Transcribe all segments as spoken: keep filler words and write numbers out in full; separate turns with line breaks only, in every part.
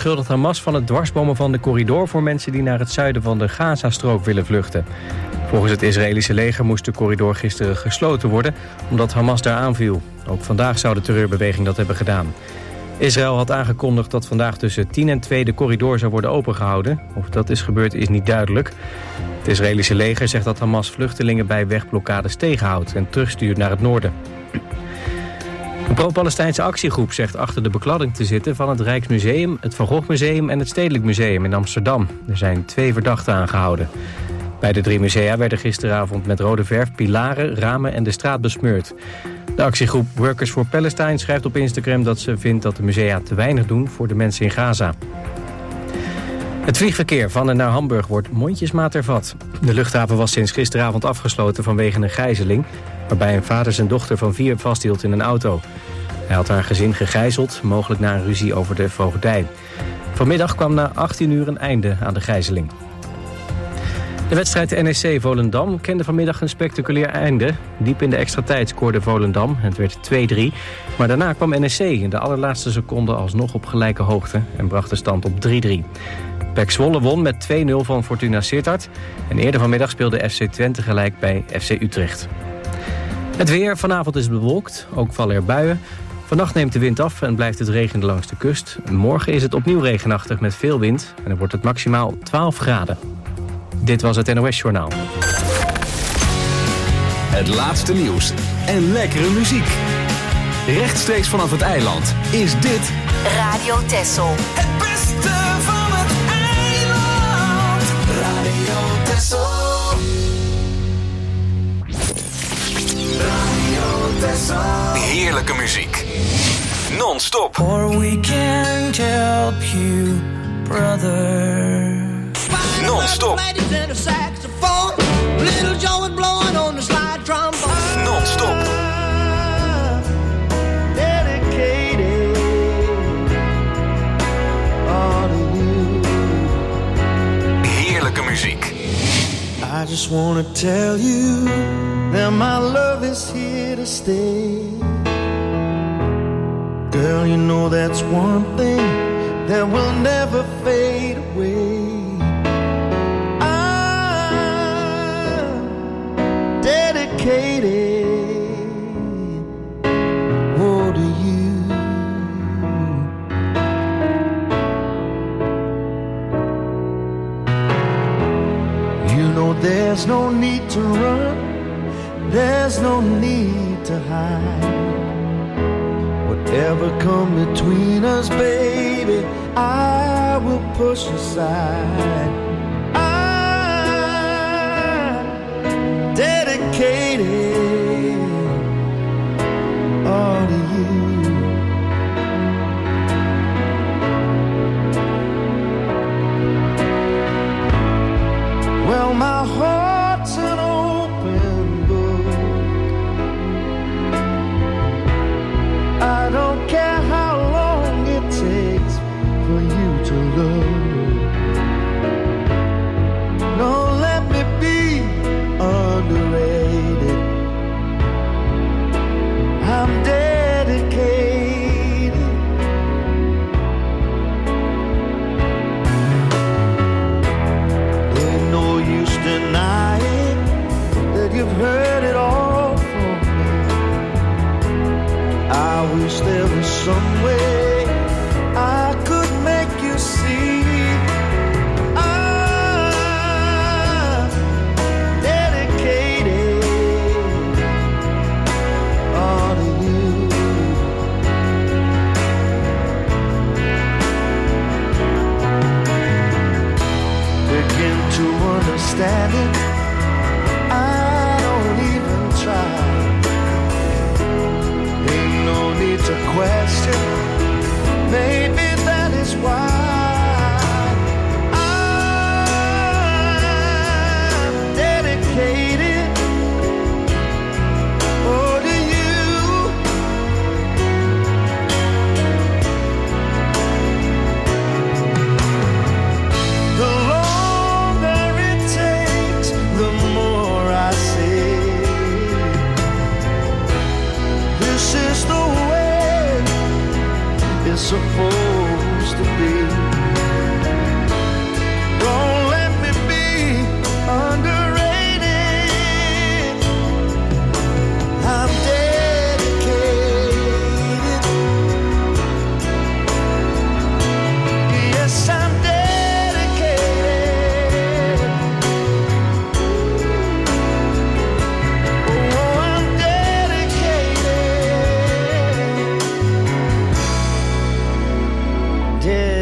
beschuldigt Hamas van het dwarsbomen van de corridor voor mensen die naar het zuiden van de Gazastrook willen vluchten. Volgens het Israëlische leger moest de corridor gisteren gesloten worden omdat Hamas daar aanviel. Ook vandaag zou de terreurbeweging dat hebben gedaan. Israël had aangekondigd dat vandaag tussen tien en twee de corridor zou worden opengehouden. Of dat is gebeurd is niet duidelijk. Het Israëlische leger zegt dat Hamas vluchtelingen bij wegblokkades tegenhoudt en terugstuurt naar het noorden. Een pro-Palestijnse actiegroep zegt achter de bekladding te zitten van het Rijksmuseum, het Van Gogh Museum en het Stedelijk Museum in Amsterdam. Er zijn twee verdachten aangehouden. Bij de drie musea werden gisteravond met rode verf pilaren, ramen en de straat besmeurd. De actiegroep Workers for Palestine schrijft op Instagram dat ze vindt dat de musea te weinig doen voor de mensen in Gaza. Het vliegverkeer van en naar Hamburg wordt mondjesmaat ervat. De luchthaven was sinds gisteravond afgesloten vanwege een gijzeling, waarbij een vader zijn dochter van vier vasthield in een auto. Hij had haar gezin gegijzeld, mogelijk na een ruzie over de voogdij. Vanmiddag kwam na achttien uur een einde aan de gijzeling. De wedstrijd N E C-Volendam kende vanmiddag een spectaculair einde. Diep in de extra tijd scoorde Volendam, het werd twee drie. Maar daarna kwam N E C in de allerlaatste seconde alsnog op gelijke hoogte en bracht de stand op drie drie. P E C Zwolle won met twee nul van Fortuna Sittard. En eerder vanmiddag speelde F C Twente gelijk bij F C Utrecht. Het weer, vanavond is het bewolkt, ook vallen er buien. Vannacht neemt de wind af en blijft het regenen langs de kust. Morgen is het opnieuw regenachtig met veel wind en dan wordt het maximaal twaalf graden. Dit was het N O S-journaal.
Het laatste nieuws en lekkere muziek. Rechtstreeks vanaf het eiland is dit
Radio Texel.
Het beste van het eiland. Radio Texel. Radio Texel.
heerlijke muziek. Non-stop.
Or we can't help you, brother.
Non-stop.
Little Joe is blowing on the slide trombone.
Non-stop.
Dedicated all to you.
Heerlijke muziek.
I just wanna tell you that my love is here to stay. Girl, you know that's one thing that will never fade away. Dedicated, oh, to you. You know there's no need to run, there's no need to hide. Whatever come between us, baby, I will push aside. Dedicated all to you. Well, my heart's an open book. I don't care how long it takes for you to look. No, let me be underrated. I'm dedicated. Ain't no use denying that you've heard it all from me. I wish there was some way I could make you see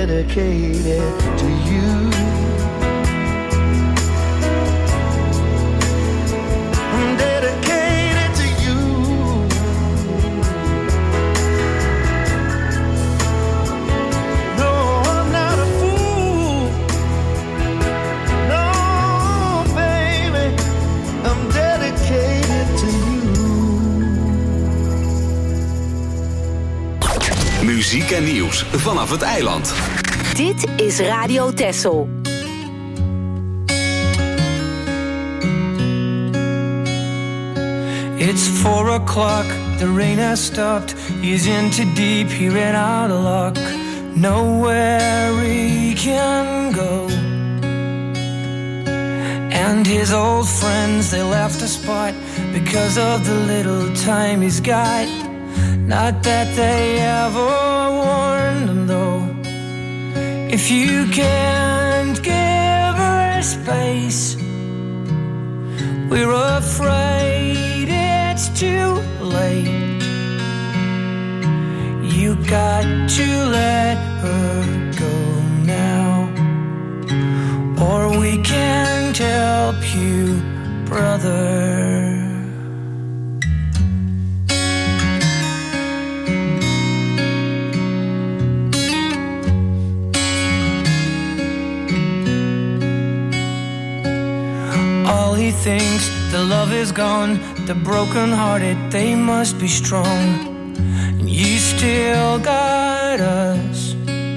dedicated to you. I'm dedicated to you. No, I'm not a fool. No, baby, I'm dedicated to you.
Muziek en nieuws vanaf het eiland.
Dit is Radio Texel.
It's four o'clock, the rain has stopped. He's in too deep, he ran out of luck. Nowhere he can go. And his old friends, they left the spot because of the little time he's got. Not that they ever warned him though. If you can't give her space, we're afraid it's too late. You got to let her go now, or we can't help you, brother. All he thinks, the love is gone. The broken-hearted, they must be strong. And you still got us.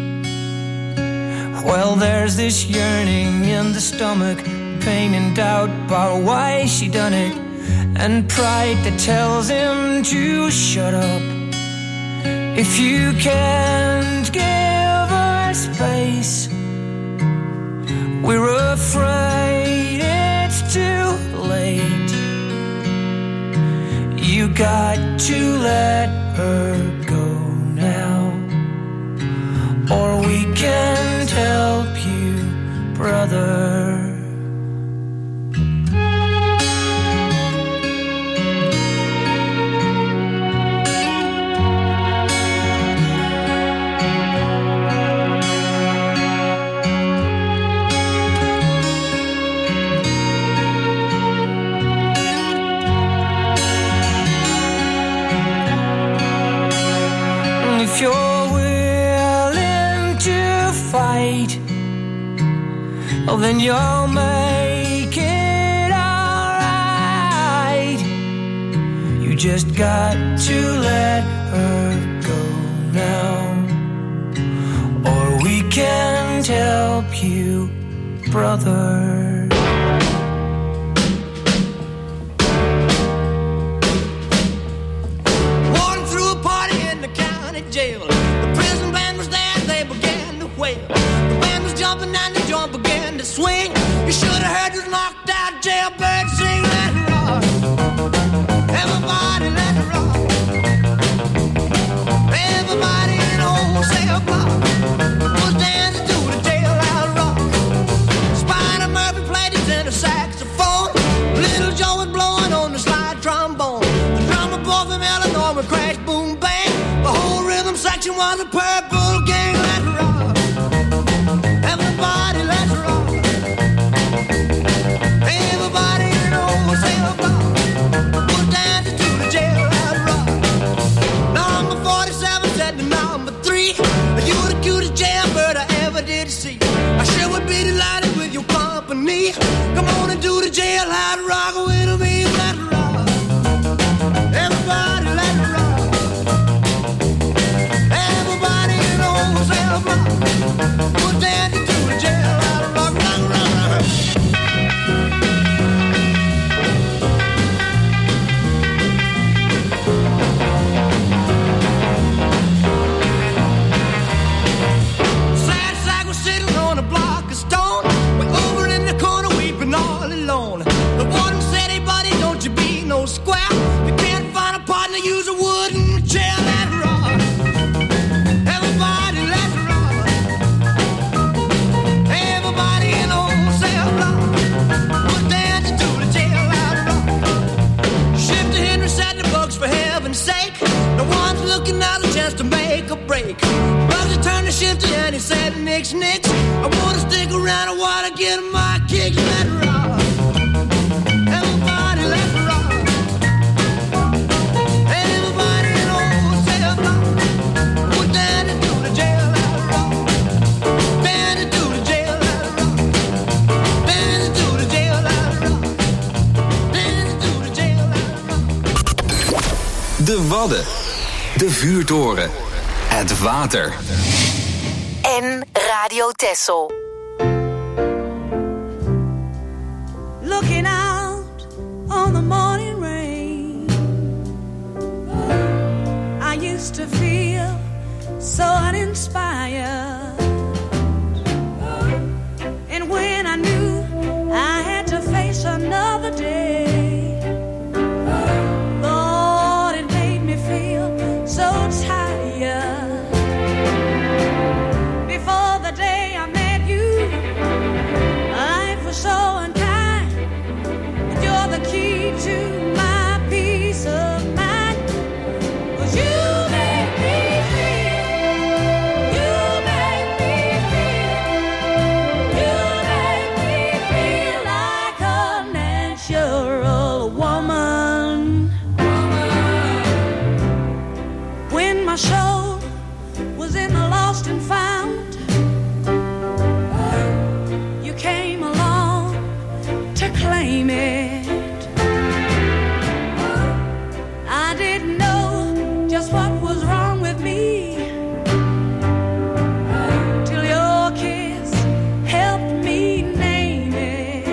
Well, there's this yearning in the stomach, pain and doubt about why she done it, and pride that tells him to shut up. If you can't give her space, we're afraid it's too late. You got to let her go now, or we can't help you, brother. If you're willing to fight, oh, then you'll make it alright. You just got to let her go now, or we can't help you, brother.
Jail. The prison band was there, they began to wail. The band was jumping and the joint began to swing. You should have heard this knocked out jailbird sing. Let it rock, everybody let it rock. Everybody in the whole cell block was dancing to the jailhouse rock. Spider Murphy played his inner saxophone. Little Joe was blowing on the slide trombone. The drummer boy from Illinois would crash, boom, bang. The whole rhythm section was a purple gang. Let's rock, everybody, let's rock. Everybody in the whole cell block was dancing to the jailhouse rock. Number forty-seven said to number three, you're the cutest jailbird I ever did see. I sure would be delighted with your company. Come on and do the jailhouse rock with me. Let's rock, everybody, let's rock. Everybody in the whole cell block was dancing to the jailhouse rock, rock, rock, rock. Sad sack was sitting on a block of stone. We're over in the corner weeping all alone. The warden said nicks, nicks. I wanna stick around, I wanna get my kicks. Let it rock. Everybody, let it rock. Everybody in old cell block. We're down into the jail, let it rock. Down into the jail, let it rock. Down into the jail, let it rock. Down into the jail, let it rock.
De Wadden. De vuurtoren. Het water.
En Radio Texel.
Looking out on the morning rain, I used to feel so uninspired. And when I knew I had to face another day, Lord, it made me feel so tired. Before the day I met you, life was so unkind. And you're the key to my peace of mind. 'Cause you make me feel, you make me feel, you make me feel like a natural woman. When my soul was in the lost and found, you came along to claim it. I didn't know just what was wrong with me till your kiss helped me name it.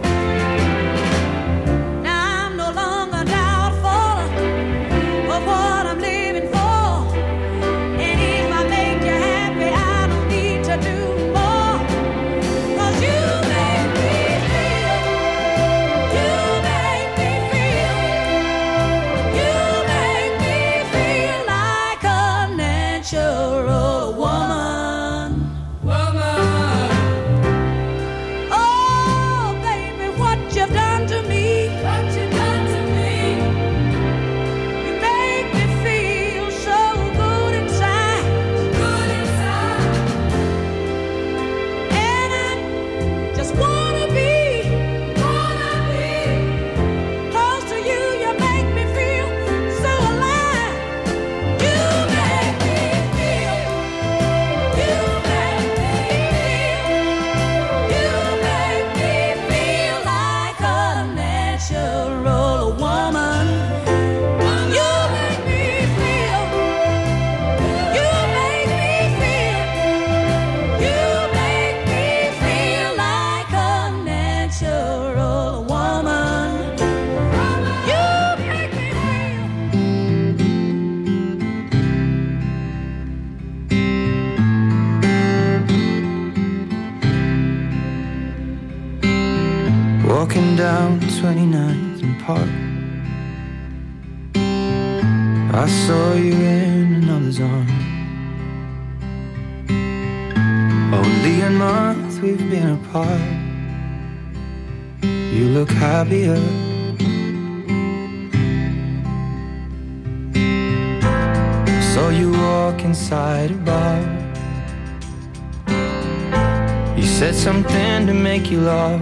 Now I'm no longer doubtful of what I'm living for. And if I make you happy, I don't need to do more. 'Cause you make me feel, you make me feel, you make me feel like a natural woman. Woman. Oh, baby, what you've done to me. What you've done to me. You make me feel so good inside. Good inside. And I just wanna be, wanna be close to you. You make me feel so alive. You make me feel, you make me feel, you make me feel like a natural woman. You make me feel, you make me feel, you make me feel like a natural woman. You make me feel.
Walking down twenty-ninth and Park, I saw you in another's arms. Only a month we've been apart. You look happier. Saw you walk inside a bar. You said something to make you laugh.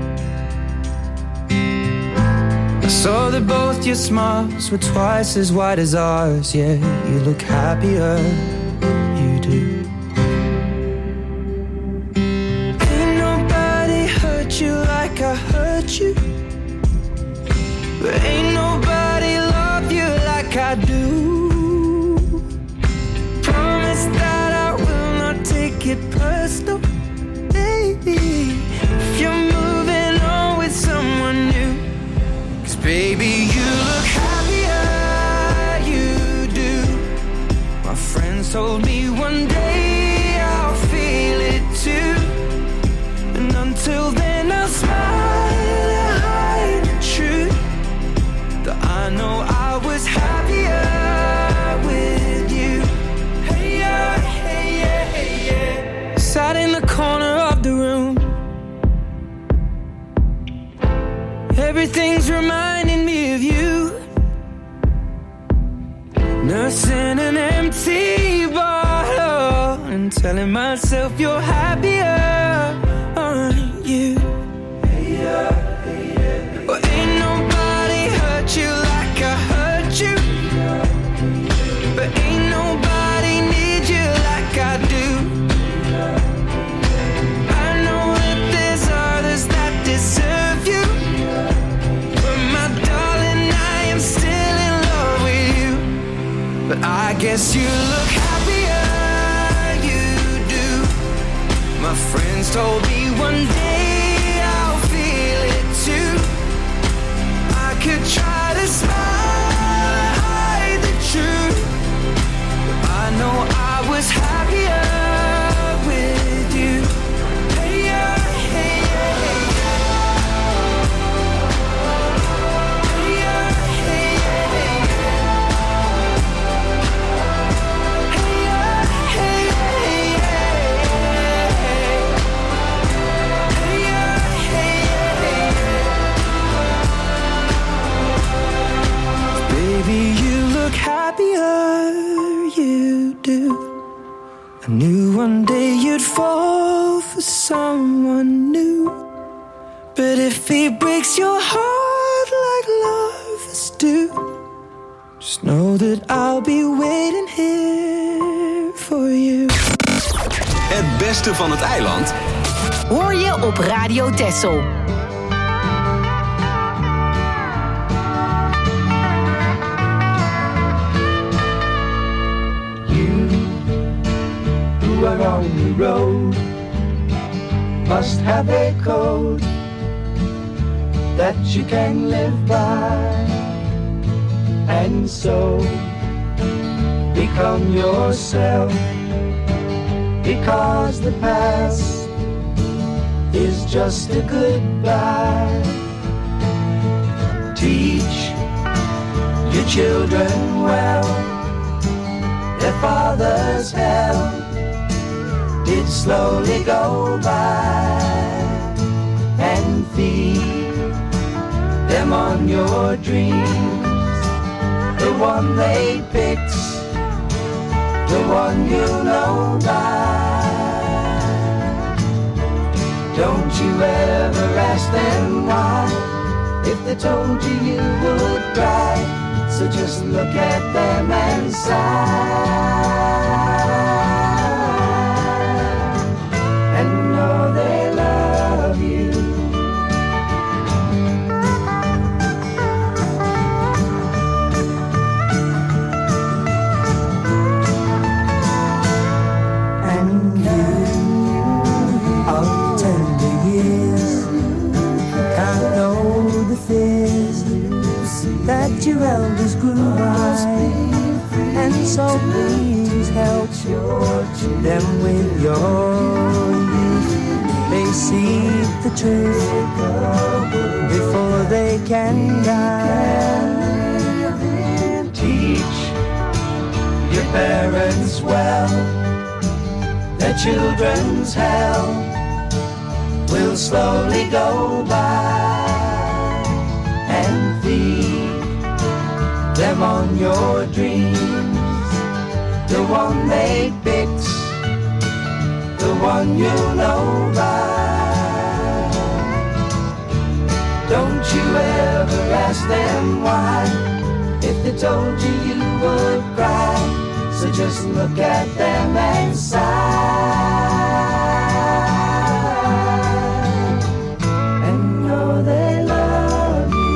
I saw that both your smiles were twice as wide as ours. Yeah, you look happier, you do. Ain't nobody hurt you like I hurt you, but ain't nobody love you like I do. Promise that I will not take it personal, baby, if you're moving on with someone new. Baby, you look happier, you do. My friends told me one day I'll feel it too. And until then I'll smile and hide the truth, that I know I was happier with you. Hey yeah, hey yeah, hey yeah. Sat in the corner of the room, everything's reminding me of you. Nursing an empty bottle, and I'm telling myself you're happier, aren't you? Well, ain't nobody hurt you like I hurt you, but ain't nobody need you like I do. I know that there's others that deserve you, but my darling, I am still in love with you. But I guess you look happier, you do. My friends told me one day I'll feel it too. I could try to smile, hide the truth, but I know I was happier with you. Hey, yeah, hey, yeah, hey, yeah. Hey, yeah, hey, yeah, hey, yeah. Hey, yeah, hey, yeah, hey, yeah. Baby, you look happier, you do. I knew one day you'd fall for someone new, but if he breaks your heart like lovers do, just know that I'll be waiting here for you.
Het beste van het eiland
Hoor je op Radio Texel.
Who are on the road must have a code that you can live by, and so become yourself, because the past is just a goodbye. Teach your children well, their father's hell did slowly go by, and feed them on your dreams, the one they picked, the one you know by. Don't you ever ask them why, if they told you you would cry, so just look at them and sigh. They love you. And you of tender years can't know the fears that your elders grew by, and so please help them with your youth. They see the truth before they can die. Teach your parents well, their children's hell will slowly go by, and feed them on your dreams, the one they picked, the one you know by. Don't you ever ask them why, if they told you you would cry, so just look at them and sigh, and know they love you.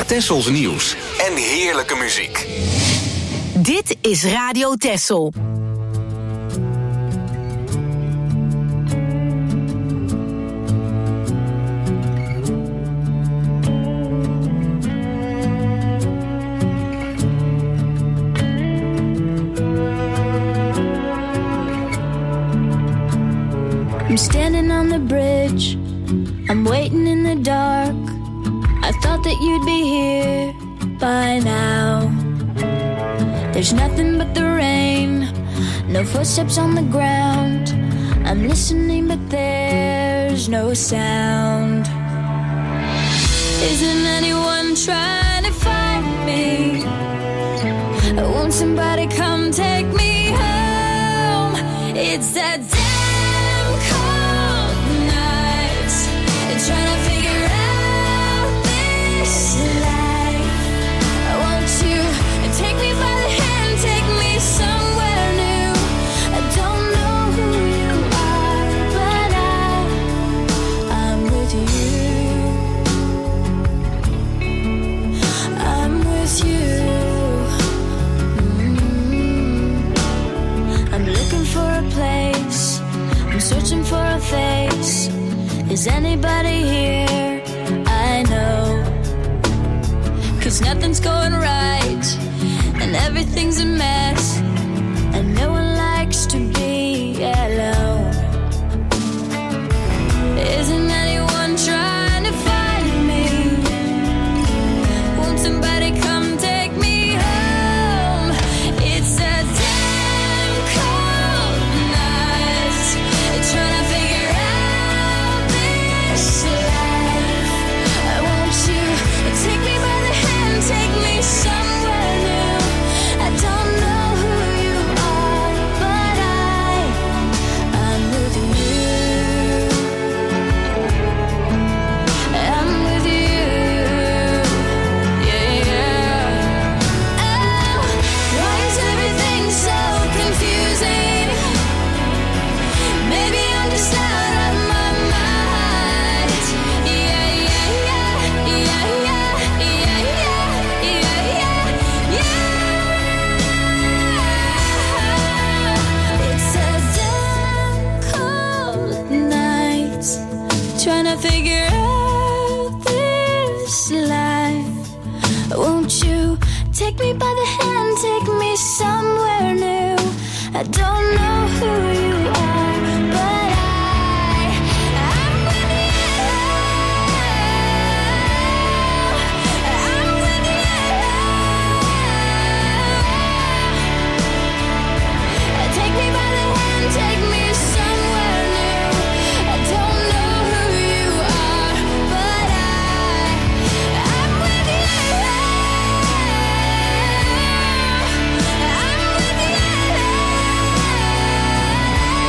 Tessels nieuws en heerlijke muziek.
Dit is Radio Tessel.
I'm standing on the bridge, I'm waiting in the dark. I thought that you'd be here by now. There's nothing but the rain, no footsteps on the ground. I'm listening but there's no sound. Isn't anyone trying to find me? Won't somebody come take me home? It's that damn cold night, trying to figure out this life. Won't you take me by the hand, take me somewhere new? I don't know who you are, but I, I'm with you. I'm with you. Mm-hmm. I'm looking for a place, I'm searching for a face. Is anybody here? I know. 'Cause nothing's going right and everything's a mess, and no one likes to be alone. Isn't anyone trying to find me? Won't somebody come take me home? It's a damn cold night, trying to figure out this life. Won't you take me by the hand, take me somewhere new? I don't know who you are, but I, I'm with you. I'm with you. Yeah, yeah. Oh, why is everything so confusing? Maybe I'm just out of my mind. Yeah, yeah, yeah, yeah, yeah, yeah, yeah, yeah, yeah. It's a damn cold night, trying to figure out this life. Won't you take me by the hand, take me somewhere new? I don't know who you are, but I, I'm with you. I'm with you. Take me by the hand, take me somewhere new. I don't know who you are, but I, I'm with you. I'm with you.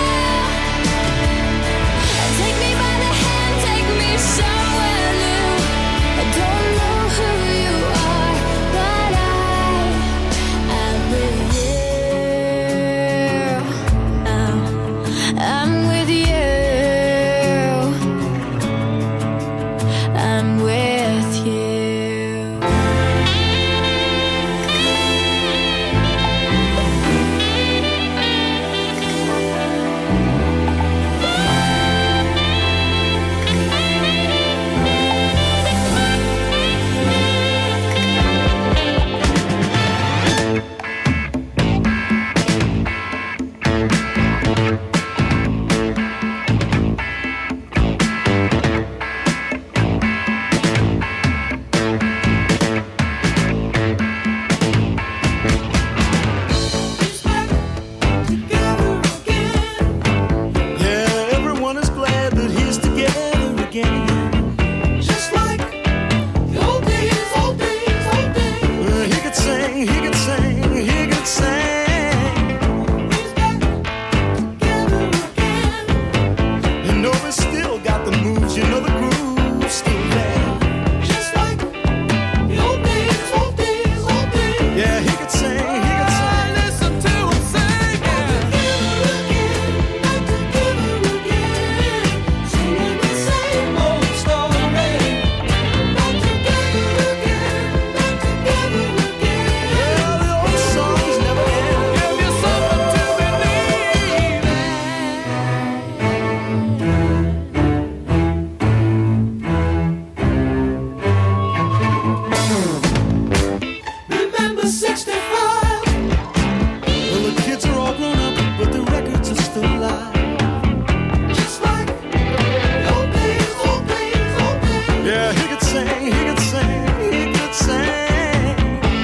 Yeah, he could sing, he could sing, he could sing.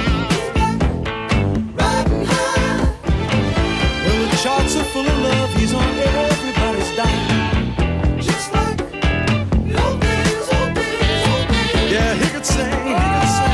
Riding high. Well, the charts are full of love. He's on everybody's dime. Just like the old days, old days, old days. Yeah, he could sing, he could sing.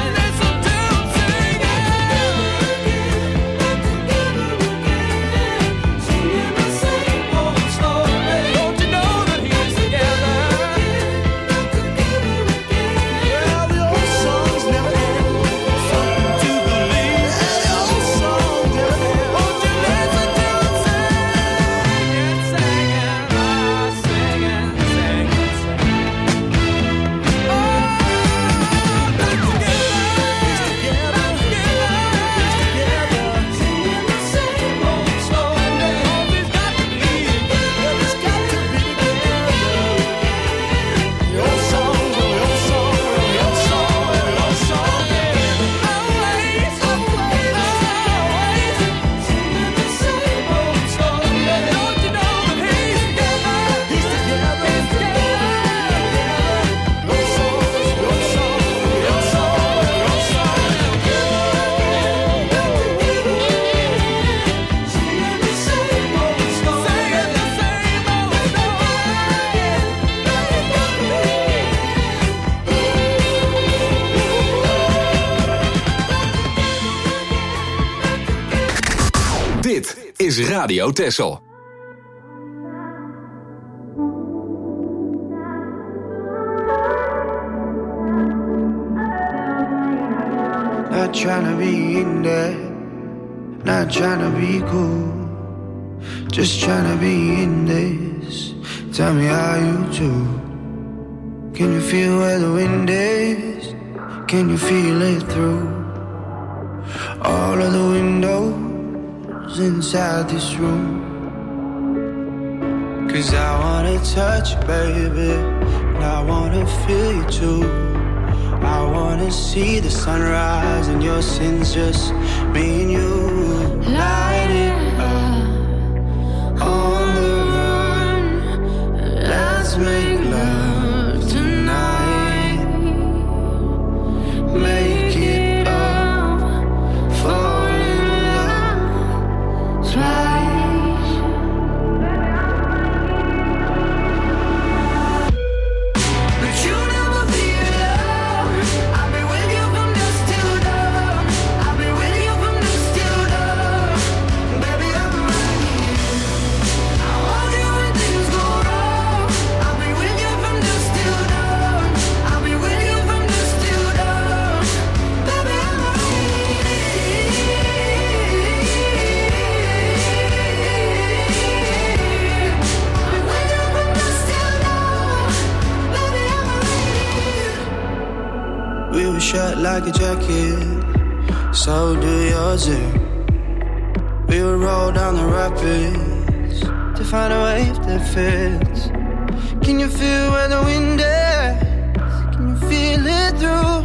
Is Radio Texel.
Not trying to be in there, not trying to be cool, just trying to be in this. Tell me how you do. Can you feel where the wind is? Can you feel it through all of the windows inside this room? Cause I wanna touch you, baby, and I wanna feel you too. I wanna see the sunrise and your sins, just me and you. Light it up on the run. Let's make love tonight. Make it up, fall in love twice. But you never feel love. I'll be with you from dusk till dawn. I'll be with you from dusk till dawn. Baby, I'm right here. I'll hold you when things go wrong. I'll be with you from dusk till dawn. I'll be with you from dusk till dawn. Baby, I'm right here. We were shut like a jacket, so do yours. eh? We would roll down the rapids to find a wave that fits. Can you feel where the wind is? Can you feel it through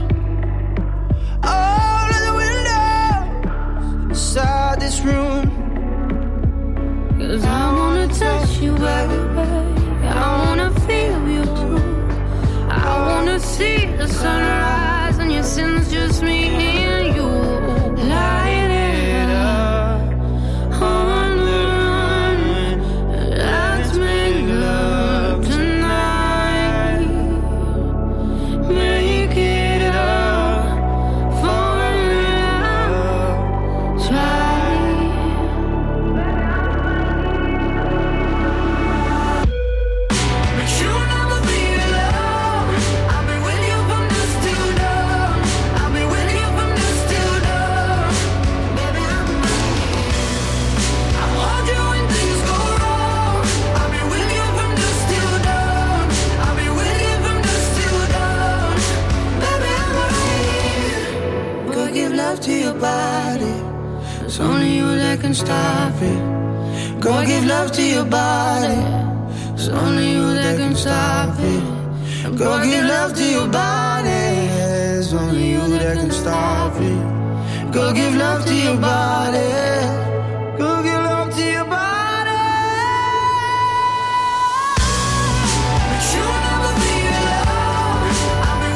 all of the windows inside this room? Cause I wanna touch you, baby. I wanna feel you too. I wanna see the sunrise and your sins, just me and you. Light it up on the run. Let's make love tonight. Make it up, fall in love twice. But you never feel love. I'll be with you from dusk till dawn. I'll be with you from dusk till dawn. Baby, I'm right here. I'll hold you when things go wrong. I'll be with you from dusk till dawn. I'll be with you from dusk till dawn. Baby, I'm right here. Go give love to your body. It's only you that can stop it. Go give love to your body. It's only you that can stop it. Go give love to your body. It's only you that can stop it. Go give love to your body. Go give love to your body. But you never feel love. I'll be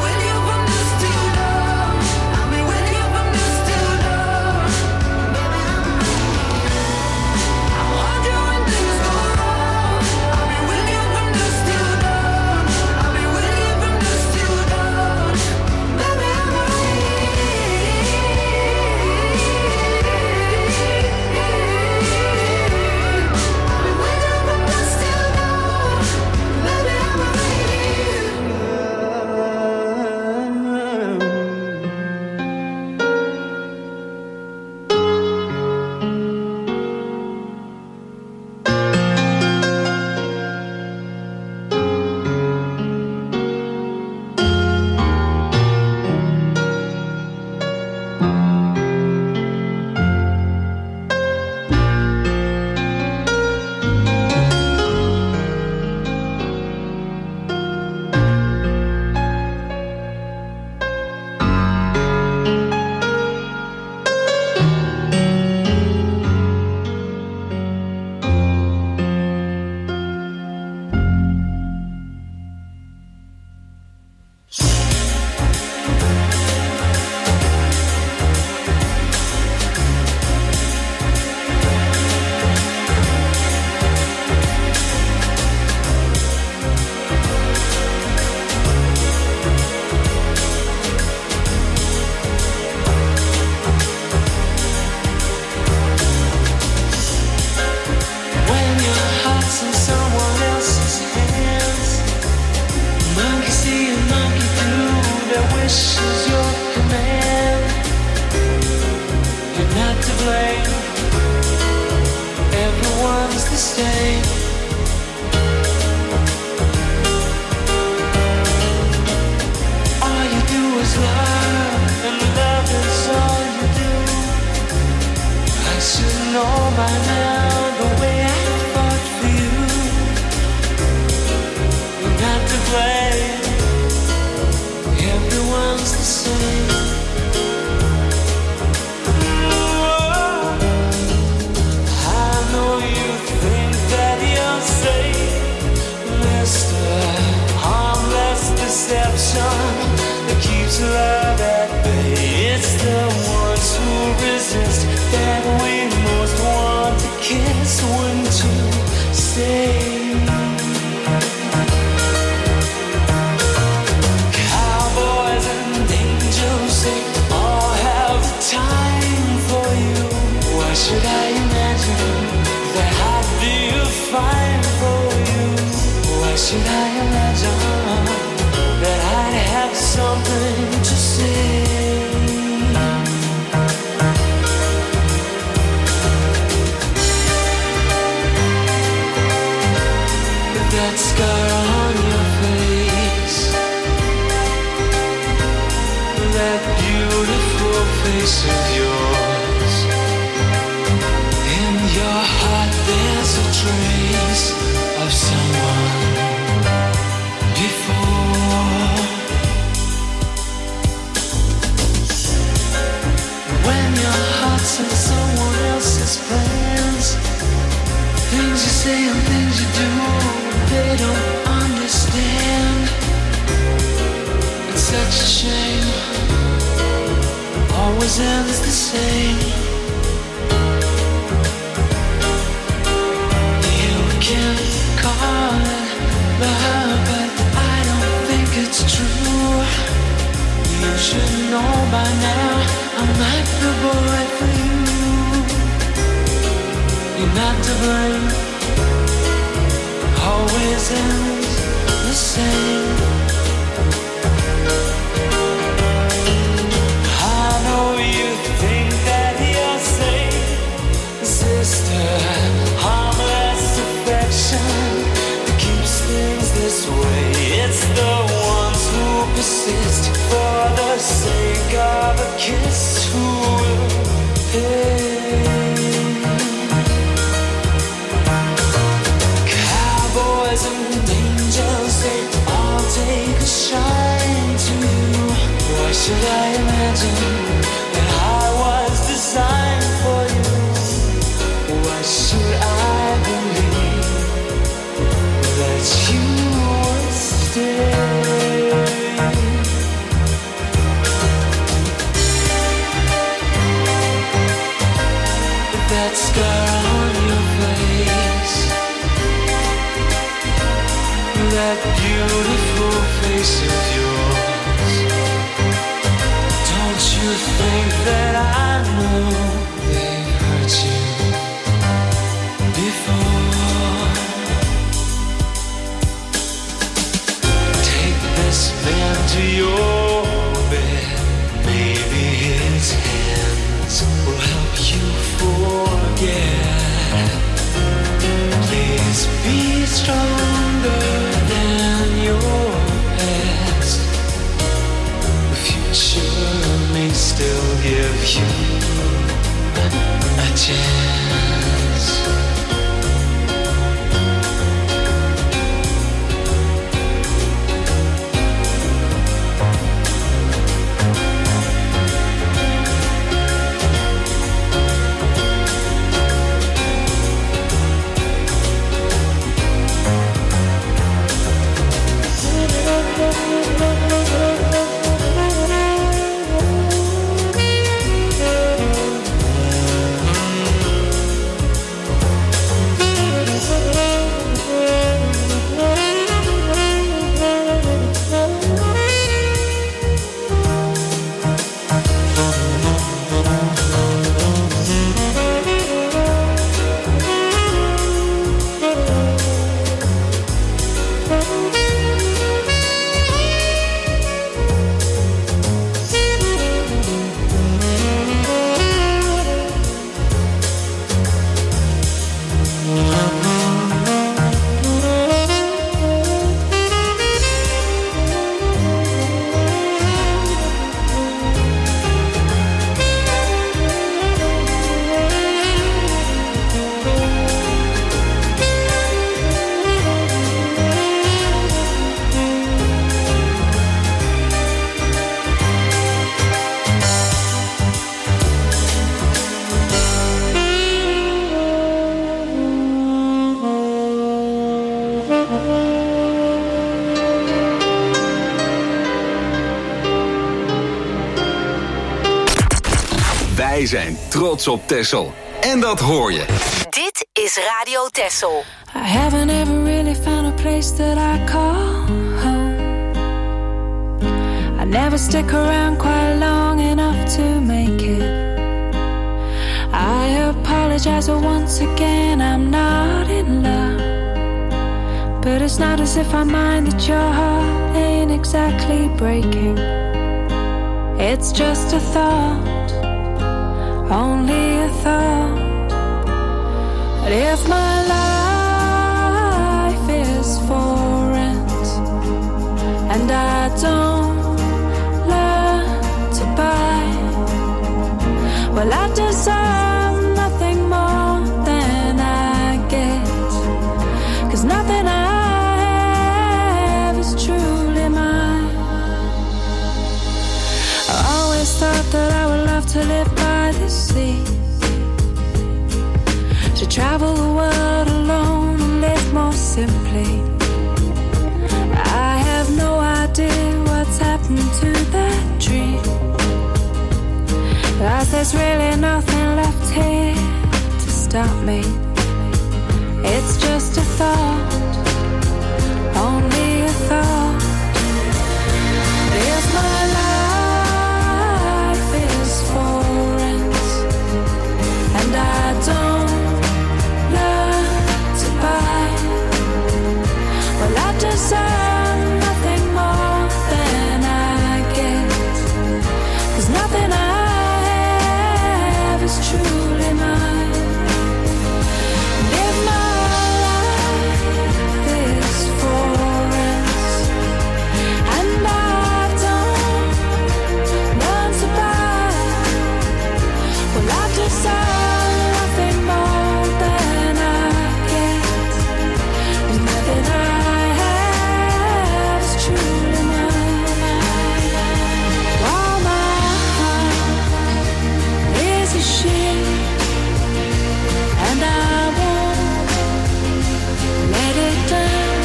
wish is your command. You're not to blame. Everyone's the same. All you do is love, and love is all you do. I should know by now the way I fought for you. You're not to blame. Everyone's the same. I know you think that you're safe, Mister Harmless Deception that keeps love at bay. It's the ones who resist that we most want to kiss. Wouldn't you say? Cowboys and angels, they all have the time for you. Why should I imagine that I'd be fine for you? Why should I imagine that I'd have something to say? That scar on your face, that beautiful face of yours. In your heart there's a trace of someone before. When your heart's in someone else's plans, things you say and things you do, they don't understand. It's such a shame. Always ends the same. You can call it love, but I don't think it's true. You should know by now I'm not the boy for you. You're not to blame. Always ends the same. I know you think that you're safe, sister. Harmless affection that keeps things this way. It's the ones who persist for the sake of a kiss who will pay. Cowboys and angels, they all take a shine to you. Why should I imagine that I was designed for you? Why should I believe that you would stay? That scar on your face, that beautiful face of yours. Don't you think that I know they've hurt you before? Take this man to your bed. Maybe his hands will help you forget. Please be stronger than your past. The future may still give you a chance.
Wij zijn trots op Texel. En dat hoor je.
Dit is Radio Texel.
I haven't ever really found a place that I call home. I never stick around quite long enough to make it. I apologize once again, I'm not in love. But it's not as if I mind that your heart ain't exactly breaking. It's just a thought, only a thought. But if my life is for rent and I don't learn to buy, well, I deserve nothing more than I get. 'Cause nothing I have is truly mine. I always thought that I would love to live by the sea, to travel the world alone and live more simply. I have no idea what's happened to that dream, 'cause there's really nothing left here to stop me. It's just a thought, only a thought. If my life is for rent and I don't learn to buy, well, I deserve nothing more than I get. 'Cause nothing I have is truly mine. If my life is for rent and I don't learn to buy, well, I deserve nothing more than I get. 'Cause nothing I have is truly mine. While my heart is a ship and I won't let it down.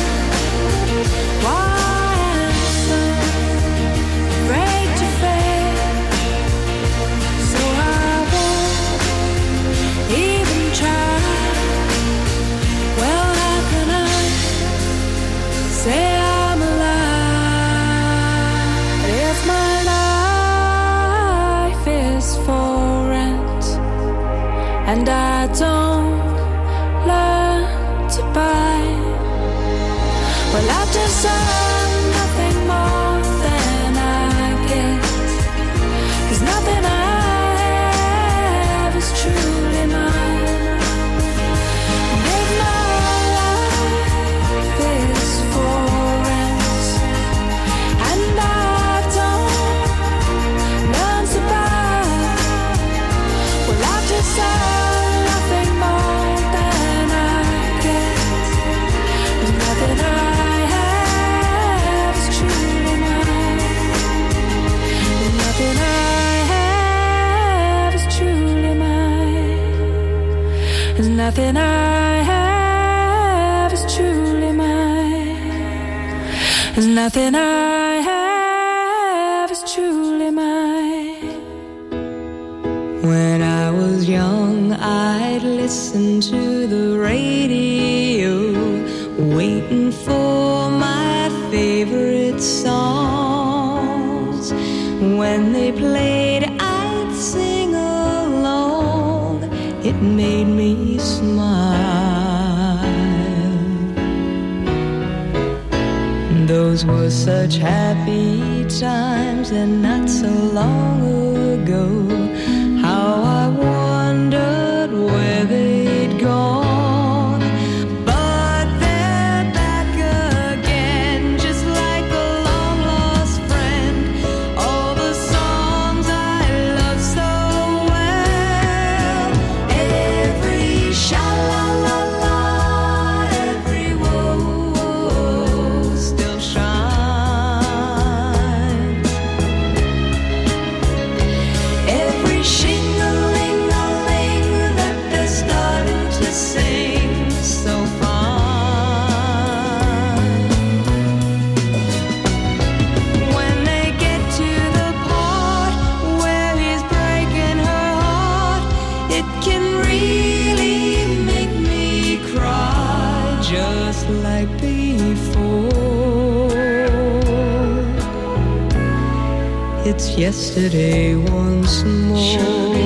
Why I'm so afraid to fail, so I won't even try. Well, how can I say I'm alive if my life is for rent and I don't learn to buy? Well, I deserve nothing more than I get. 'Cause nothing I have is truly mine. And if my life is for rent and I don't learn to buy, well, I deserve nothing more than I get. 'Cause nothing I have is truly mine. And nothing I have is truly mine. And nothing I have is truly mine. And nothing I have is truly mine.
When I was young, I'd listen to the radio, waiting for my favorite songs. When they played, I'd sing along. It made me smile. Those were such happy times, and not so long ago. How I wondered where they'd gone. But they're back again, just like a long-lost friend. All the songs I love so well. Every sha-la-la-la, every woe still shines. It's yesterday once more.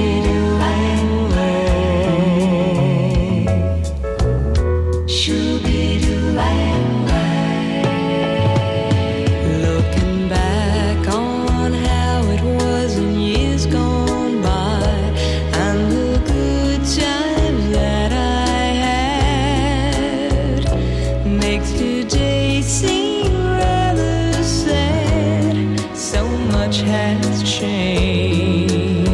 Looking back on how it was in years gone by, and the good times that I had, makes today seem rather sad. So much has changed.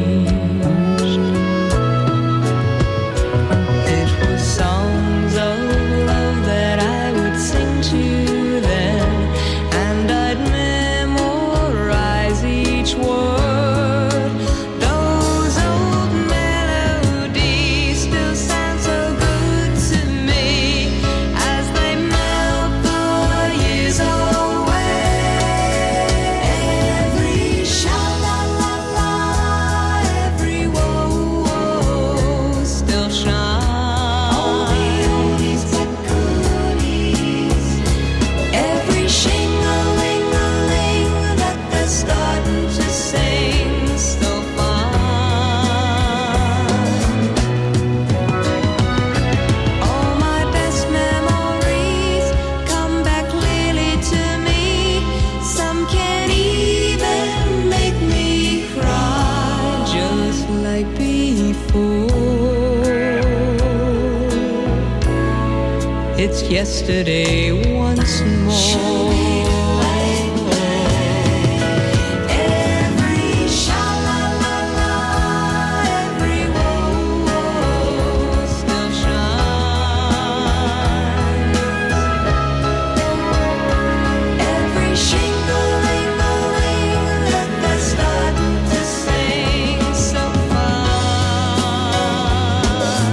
It was songs of love that I would sing to them, and I'd memorize each word. Those old melodies still sound so good to me as they melt the years away. Every sha-la-la-la, every whoa-whoa still shines. All the oldies but goodies, every shing-a-ling-a-ling that they're starting to sing still fine. All my best memories come back clearly to me. Some can even make me cry, just like before. It's yesterday once more. Every sha-la-la-la, every whoa-whoa still shines. Every shing-a-ling-a-ling that they're starting to sing so fine.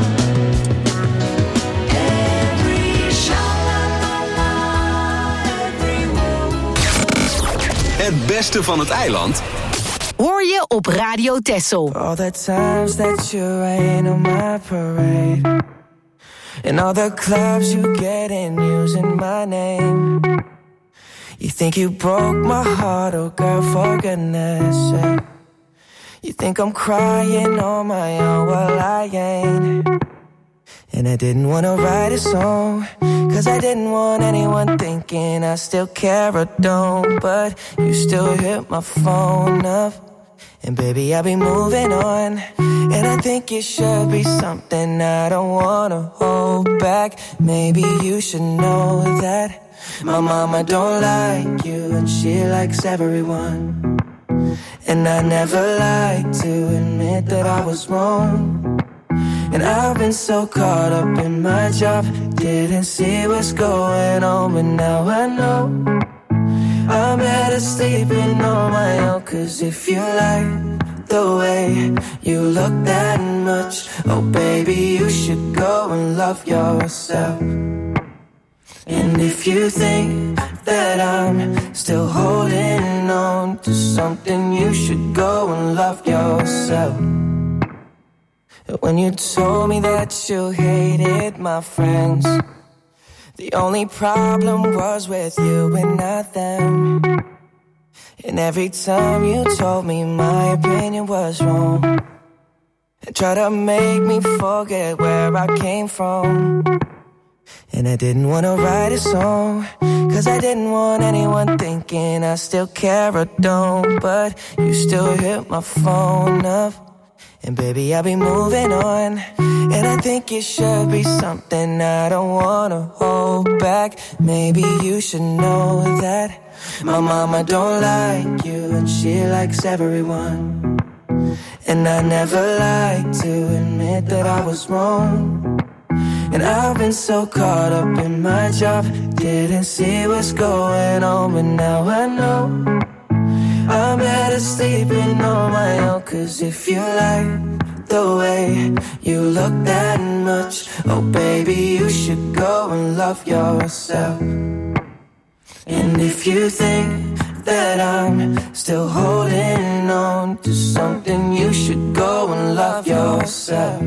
Every sha-la-la-la, every whoa-whoa.
Het beste van het eiland
Hoor je op Radio Texel.
All the times that you rain on my parade, and all the clubs you get in using my name. You think you broke my heart, oh girl, for goodness sake. You think I'm crying on my own, well I ain't. And I didn't wanna write a song, cause I didn't want anyone thinking I still care or don't. But you still hit my phone up, and baby I'll be moving on. And I think it should be something I don't wanna hold back. Maybe you should know that my mama don't like you, and she likes everyone. And I never like to admit that I was wrong. And I've been so caught up in my job, didn't see what's going on, but now I know I'm better sleeping on my own. Cause if you like the way you look that much, oh baby, you should go and love yourself. And if you think that I'm still holding on to something, you should go and love yourself. When you told me that you hated my friends, the only problem was with you and not them. And every time you told me my opinion was wrong, and tried to make me forget where I came from. And I didn't wanna write a song, cause I didn't want anyone thinking I still care or don't. But you still hit my phone up, and baby I'll be moving on. And I think it should be something I don't wanna hold back. Maybe you should know that my mama don't like you, and she likes everyone. And I never like to admit that I was wrong. And I've been so caught up in my job, didn't see what's going on, but now I know I'm better sleeping on my own. Cause if you like the way you look that much, oh baby, you should go and love yourself. And if you think that I'm still holding on to something, you should go and love yourself.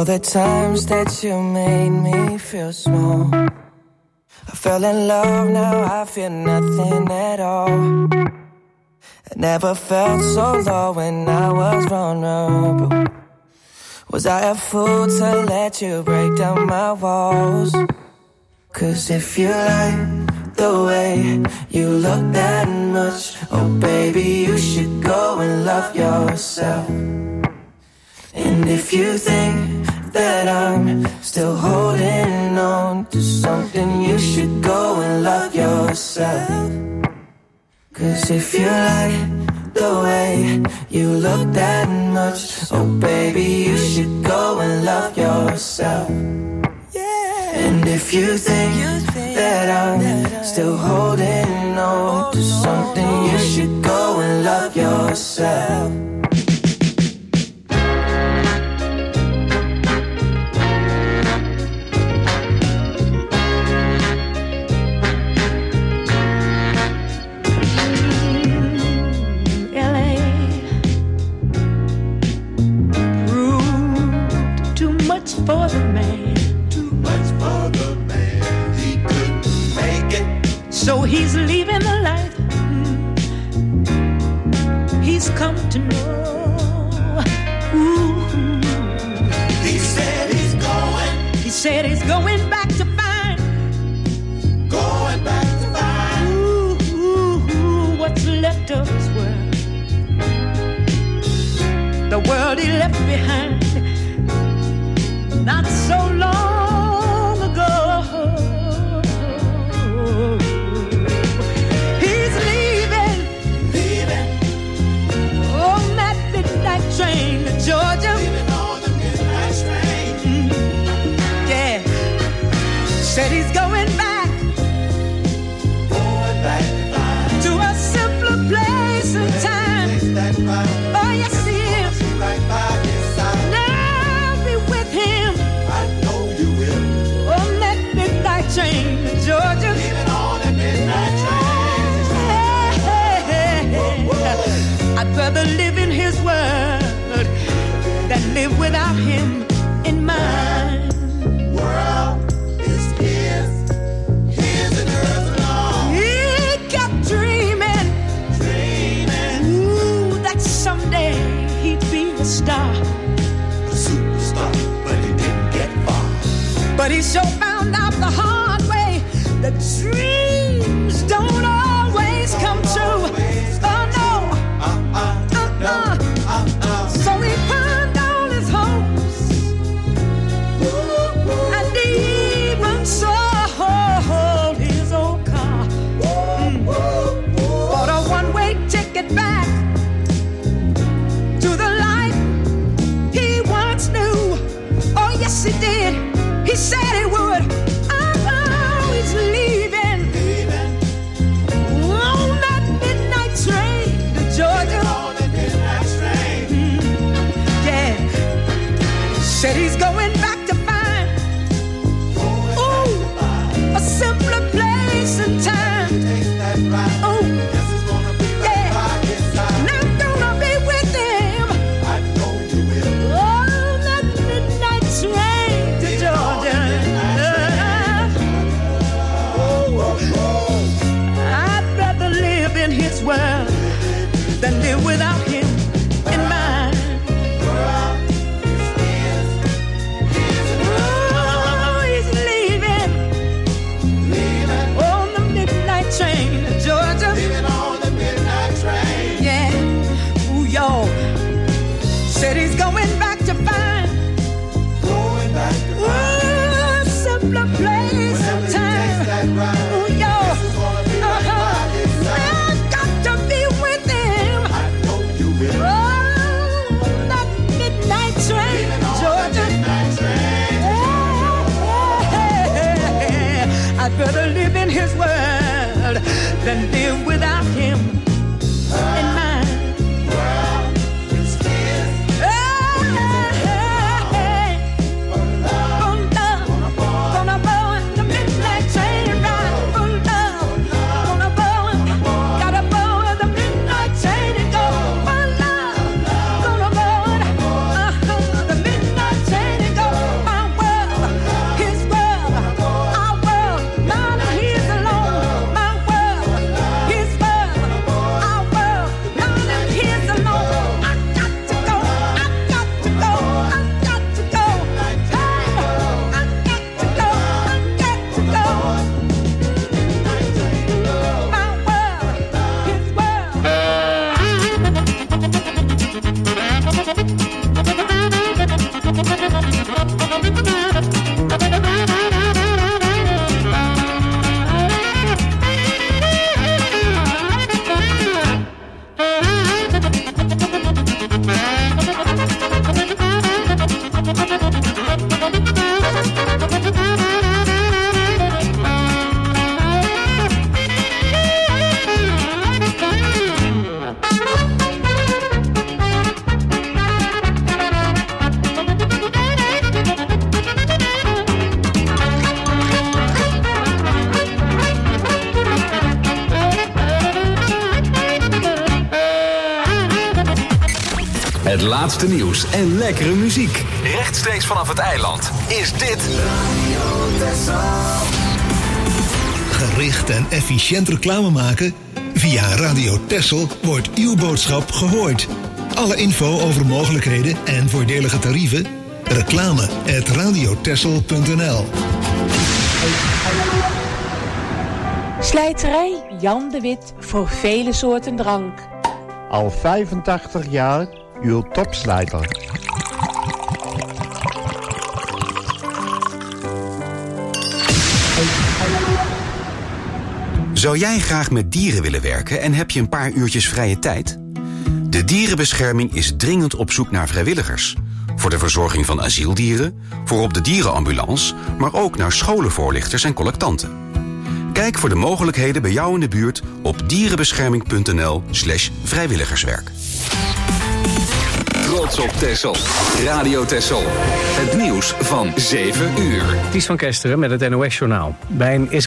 All the times that you made me feel small, I fell in love, now I feel nothing at all. I never felt so low when I was vulnerable. Was I a fool to let you break down my walls? Cause if you like the way you look that much, oh baby, you should go and love yourself. And if you think that I'm still holding on to something, you should go and love yourself. Cause if you like the way you look that much, oh baby, you should go and love yourself. And if you think that I'm still holding on to something, you should go and love yourself.
For the man, too much for the man, he couldn't make it. So he's leaving the life he's come to know. Ooh. He said he's going. He said he's going back to find. Going back to find. Ooh, ooh, ooh, what's left of his world? The world he left behind. Not so long ago. He's leaving, leaving on that midnight train to Georgia. Leaving on the midnight train. Mm-hmm. Yeah. Said he's going back, going back to a simpler place and time. Oh yes, he is. Right by his side. Now be with him. Train to Georgia. Leaving on a midnight train. Hey, hey, hey. I'd rather live in his world than live without him in mine. World is his, his and hers alone. He kept dreaming, dreaming. Ooh, that someday he'd be a star, a superstar, but he didn't get far. But he sure found out the hard the dreams don't always come true. Oh no, uh-uh, uh-uh, uh-uh. So he pawned all his hopes, and even sold his old car. Mm. Bought a one-way ticket back to the life he once knew. Oh yes, he did. He said he would. Leaving, leaving on that midnight train to Georgia. On that midnight train. Mm, yeah. Said he's going back to find, ooh, a simpler place and time. Take that ride. Ooh, yes, it's gonna be right yeah. by his side. And I'm gonna be with him. I know you will. On that midnight train to Georgia. I'd rather live in his world than live without him in mine. Oh, he's leaving, leaving on the midnight train to Georgia. Leaving on the midnight train. Yeah, ooh, y'all. Said he's going back to find, going back to find. Ooh, a simpler place and time. Ooh, y'all. I'd rather live in his world than live without him in mine. World is his. Hey, hey, hey. For love, gonna board the midnight train ride. For love, gonna board, gotta board the midnight train and go. For love, gonna board uh, the midnight train and go.
Het laatste nieuws en lekkere muziek. Rechtstreeks vanaf het eiland is dit
Gericht en efficiënt reclame maken? Via Radio Texel wordt uw boodschap gehoord. Alle info over mogelijkheden en voordelige tarieven? Reclame at radiotexel punt n l.
Slijterij Jan de Wit voor vele soorten drank.
Al vijfentachtig jaar uw topslijter.
Zou jij graag met dieren willen werken en heb je een paar uurtjes vrije tijd? De Dierenbescherming is dringend op zoek naar vrijwilligers. Voor de verzorging van asieldieren, voor op de dierenambulance, maar ook naar scholenvoorlichters en collectanten. Kijk voor de mogelijkheden bij jou in de buurt op dierenbescherming punt n l slash vrijwilligerswerk.
Trots op Texel. Radio Texel. Het nieuws van zeven uur.
Ties van Kesteren met het N O S-journaal. Bij een